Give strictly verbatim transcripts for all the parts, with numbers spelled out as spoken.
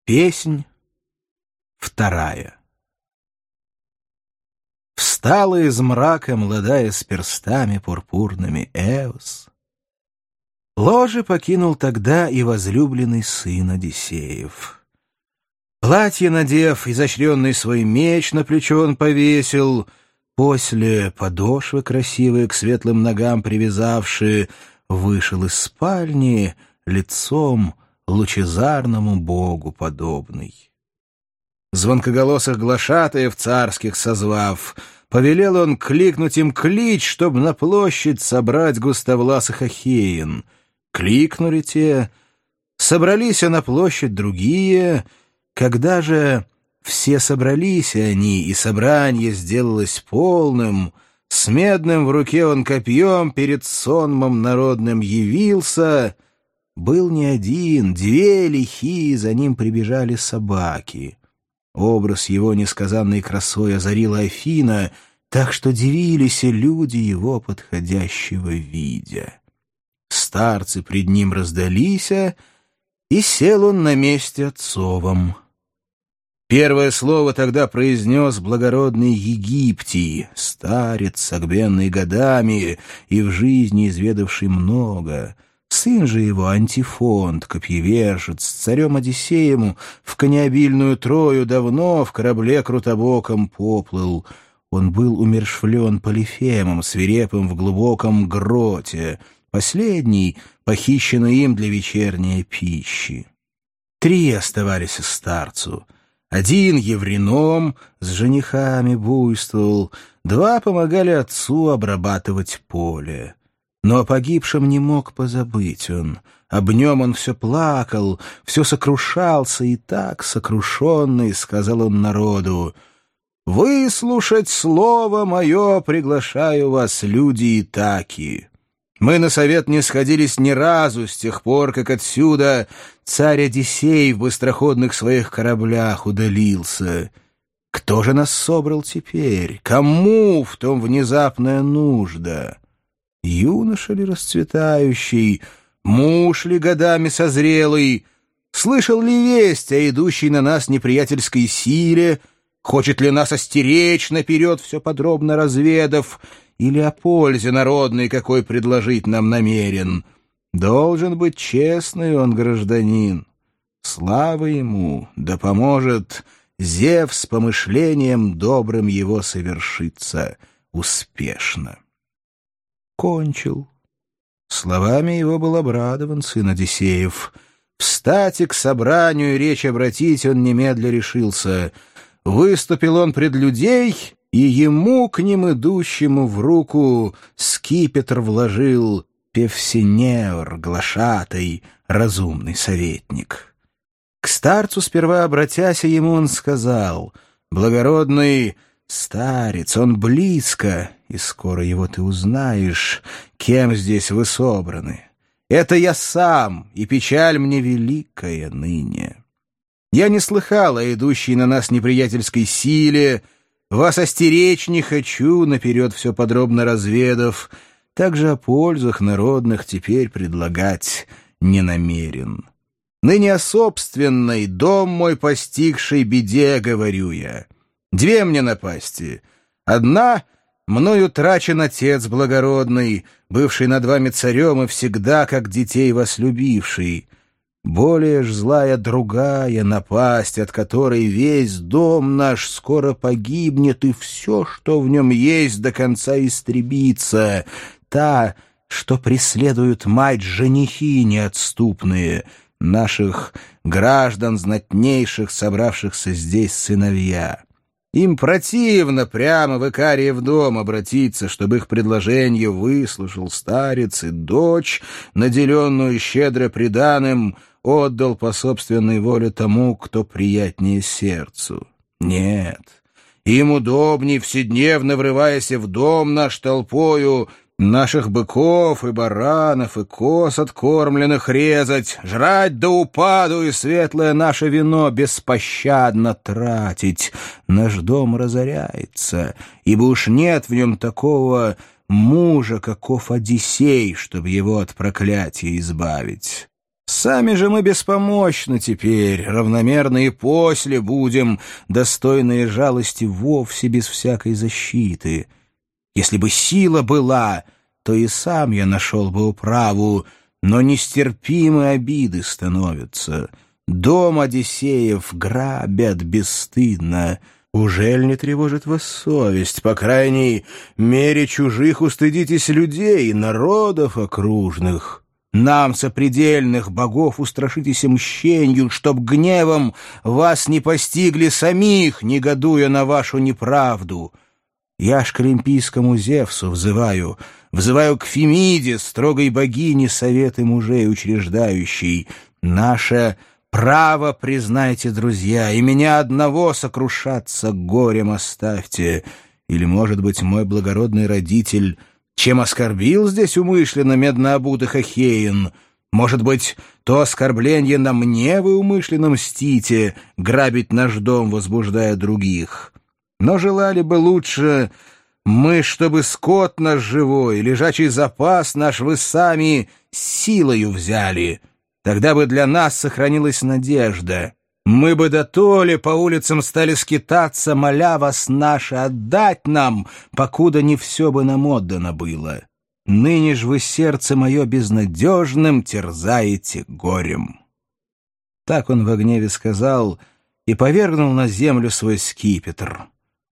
Песнь вторая. Встала из мрака молодая с перстами пурпурными Эос. Ложе покинул тогда и возлюбленный сын Одиссеев. Платье надев, изощренный свой меч на плечо он повесил, после подошвы красивые к светлым ногам привязавшие, вышел из спальни лицом лучезарному богу подобный. Звонкоголосых глашатаев царских созвав, повелел он кликнуть им клич, чтоб на площадь собрать густовласых ахеин. Кликнули те, собрались на площадь другие, когда же все собрались они, и собрание сделалось полным, с медным в руке он копьем перед сонмом народным явился. Был не один, две лихие за ним прибежали собаки. Образ его несказанной красой озарила Афина, так что дивились и люди его подходящего видя. Старцы пред ним раздались, и сел он на месте отцовом. Первое слово тогда произнес благородный Египтий, старец, согбенный годами и в жизни изведавший много. Сын же его, Антифонт, копьевержец, с царем Одиссеем в конеобильную Трою давно в корабле крутобоком поплыл. Он был умершвлен Полифемом, свирепым в глубоком гроте, последний, похищенный им для вечерней пищи. Три оставались старцу. Один Еврином с женихами буйствовал, два помогали отцу обрабатывать поле. Но о погибшем не мог позабыть он. Об нем он все плакал, все сокрушался, и так сокрушенный сказал он народу: «Выслушать слово мое приглашаю вас, люди Итаки. Мы на совет не сходились ни разу с тех пор, как отсюда царь Одиссей в быстроходных своих кораблях удалился. Кто же нас собрал теперь? Кому в том внезапная нужда? Юноша ли расцветающий, муж ли годами созрелый, слышал ли весть о идущей на нас неприятельской силе, хочет ли нас остеречь наперед, все подробно разведав, или о пользе народной, какой предложить нам намерен? Должен быть честный он гражданин. Слава ему, да поможет Зевс с помышлением добрым его совершиться успешно». Кончил. Словами его был обрадован сын Одиссеев. Встать и к собранию речь обратить он немедля решился. Выступил он пред людей, и ему, к ним идущему, в руку скипетр вложил Певсинеор, глашатай, разумный советник. К старцу сперва обратясь, ему он сказал: «Благородный старец, он близко, и скоро его ты узнаешь, кем здесь вы собраны. Это я сам, и печаль мне великая ныне. Я не слыхал о идущей на нас неприятельской силе, вас остеречь не хочу, наперед все подробно разведав, также о пользах народных теперь предлагать не намерен. Ныне о собственной, дом мой постигшей беде говорю я. Две мне напасти. Одна — мною трачен отец благородный, бывший над вами царем и всегда, как детей вас любивший. Более ж злая другая напасть, от которой весь дом наш скоро погибнет, и все, что в нем есть, до конца истребится. Та, что преследуют мать женихи неотступные, наших граждан знатнейших, собравшихся здесь сыновья. Им противно прямо в Икариев дом обратиться, чтобы их предложение выслушал старец, и дочь, наделенную щедро приданым, отдал по собственной воле тому, кто приятнее сердцу. Нет, им удобней, вседневно врываясь в дом наш толпою, наших быков и баранов и коз откормленных резать, жрать до упаду и светлое наше вино беспощадно тратить. Наш дом разоряется, ибо уж нет в нем такого мужа, каков Одиссей, чтобы его от проклятия избавить. Сами же мы беспомощны теперь, равномерно и после будем, достойные жалости вовсе без всякой защиты. Если бы сила была, то и сам я нашел бы управу, но нестерпимы обиды становятся. Дом Одиссеев грабят бесстыдно. Ужель не тревожит вас совесть? По крайней мере чужих устыдитесь людей, народов окружных. Нам, сопредельных богов, устрашитесь мщенью, чтоб гневом вас не постигли самих, негодуя на вашу неправду. Я ж к олимпийскому Зевсу взываю, взываю к Фемиде, строгой богине, советы мужей учреждающей. Наше право признайте, друзья, и меня одного сокрушаться горем оставьте. Или, может быть, мой благородный родитель чем оскорбил здесь умышленно меднообутых Ахеин? Может быть, то оскорбление на мне вы умышленно мстите, грабить наш дом, возбуждая других? Но желали бы лучше мы, чтобы скот наш живой, лежачий запас наш вы сами силою взяли. Тогда бы для нас сохранилась надежда. Мы бы дотоле по улицам стали скитаться, моля вас наше отдать нам, покуда не все бы нам отдано было. Ныне ж вы сердце мое безнадежным терзаете горем». Так он во гневе сказал и повергнул на землю свой скипетр.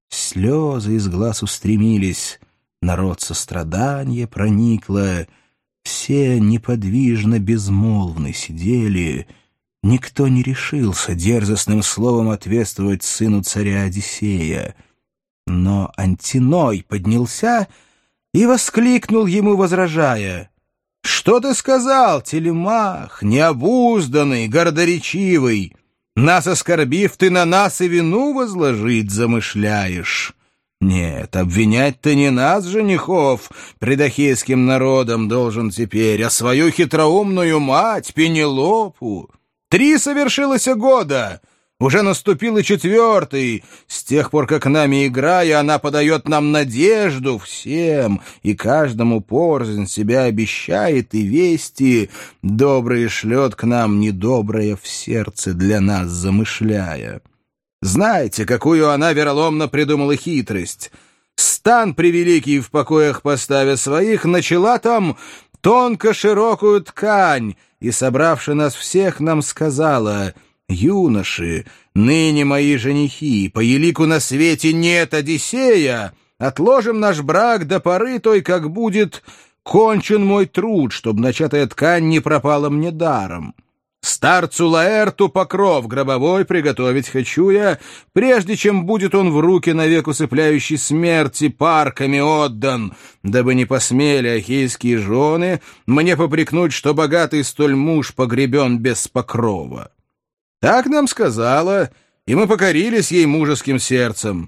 Слезы из глаз устремились, народ сострадание проникло, все неподвижно безмолвны сидели. Никто не решился дерзостным словом ответствовать сыну царя Одиссея. Но Антиной поднялся и воскликнул ему, возражая: «Что ты сказал, Телемах, необузданный, гордоречивый? Нас оскорбив, ты на нас и вину возложить замышляешь. Нет, обвинять ты не нас, женихов, пред ахейским народом должен теперь, а свою хитроумную мать Пенелопу. Три совершилось года, уже наступил и четвертый. С тех пор, как нами играя, она подает нам надежду всем, и каждому порознь себя обещает, и вести добрые шлет к нам, недоброе в сердце для нас замышляя. Знаете, какую она вероломно придумала хитрость? Стан превеликий в покоях поставя своих, начала там тонко-широкую ткань, и, собравши нас всех, нам сказала: «Юноши, ныне мои женихи, по елику на свете нет Одиссея, отложим наш брак до поры той, как будет кончен мой труд, чтоб начатая ткань не пропала мне даром. Старцу Лаэрту покров гробовой приготовить хочу я, прежде чем будет он в руки навек усыпляющей смерти парками отдан, дабы не посмели ахейские жены мне попрекнуть, что богатый столь муж погребен без покрова». Так нам сказала, и мы покорились ей мужеским сердцем.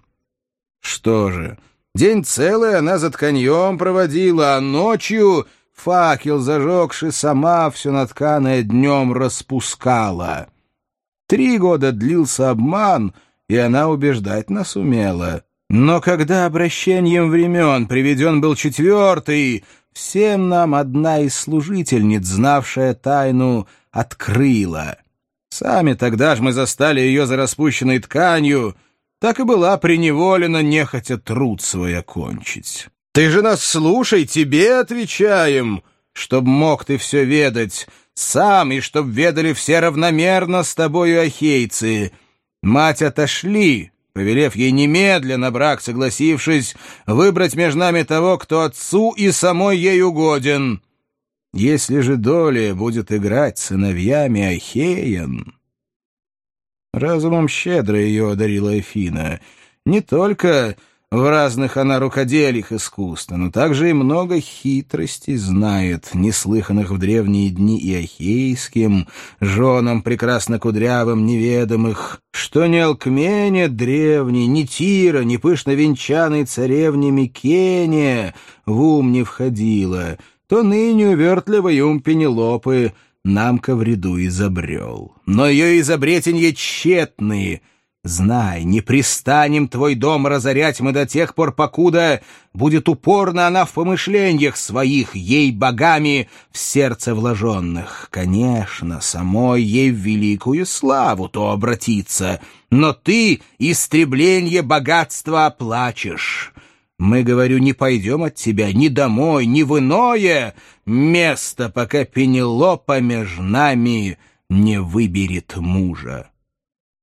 Что же, день целый она за тканьем проводила, а ночью, факел зажегши, сама все натканое днем распускала. Три года длился обман, и она убеждать нас умела. Но когда обращением времен приведен был четвертый, всем нам одна из служительниц, знавшая тайну, открыла. Сами тогда ж мы застали ее за распущенной тканью, так и была приневолена нехотя труд свой окончить. Ты же нас слушай, тебе отвечаем, чтоб мог ты все ведать, сам, и чтоб ведали все равномерно с тобою ахейцы. Мать отошли, повелев ей немедленно брак согласившись, выбрать между нами того, кто отцу и самой ей угоден. Если же доля будет играть сыновьями Ахеян...» Разумом щедро ее одарила Афина. Не только в разных она рукодельях искусна, но также и много хитростей знает, неслыханных в древние дни и ахейским, женам прекрасно кудрявым неведомых, что ни Алкмене древней, ни Тира, ни пышно венчанной царевне Микене в ум не входила, то ныне увертливый ум Пенелопы нам ко вреду изобрел. Но ее изобретенья тщетные, Знай, не пристанем твой дом разорять мы до тех пор, покуда будет упорна она в помышлениях своих, ей богами в сердце вложенных. Конечно, самой ей в великую славу то обратиться, но ты истребление богатства оплачешь. Мы, говорю, не пойдем от тебя ни домой, ни в иное место, пока Пенелопа между нами не выберет мужа.